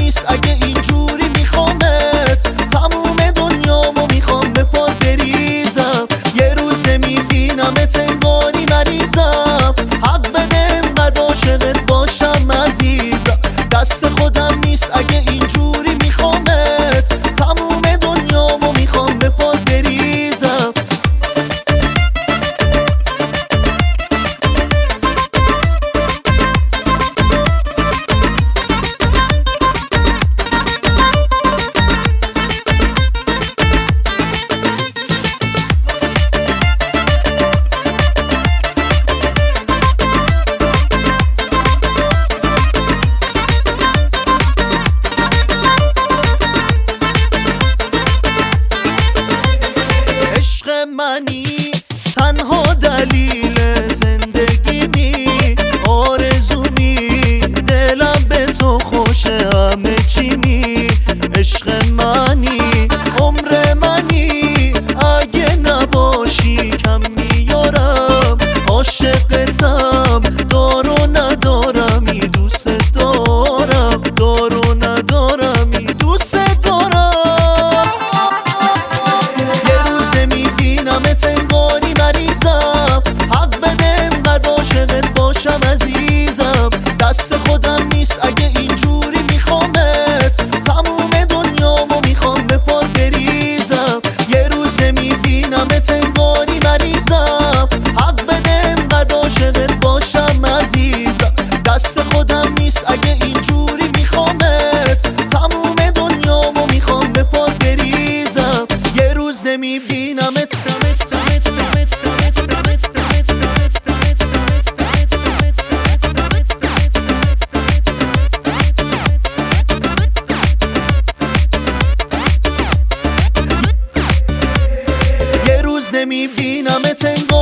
نیست اگه اینجوری میخوامت، تموم دنیامو میخوام به پات بریزم. یه روز نمیبینمت انگاری مریضم، حق بده انقدر عاشقت باشم عزیزم. دست خودم نیست اگه اینجوری میخوامت، تموم دنیامو میخوام به پات بریزم. منی تنها دلیل زندگیمی، آرزومی دلم به تو خوشه همه چیمی. عشق منی عمر منی، اگه نباشی کم میارم. عاشقتم دار و ندارمی، دوست دارم دار و ندارمی، دوست دارم. نمیبینمت انگاری مریضم، حق بده انقدر عاشقت باشم عزیزم. دست خودم نیست اگه اینجوری میخوامت، تموم دنیامو میخوام به پات بریزم. یه روز نمیبینمت انگاری مریضم، حق بده انقدر عاشقت باشم عزیزم. دست خودم نیست اگه اینجوری میخوامت، تموم دنیامو میخوام به پات بریزم. یه روز نمیبینمت نمیبینمت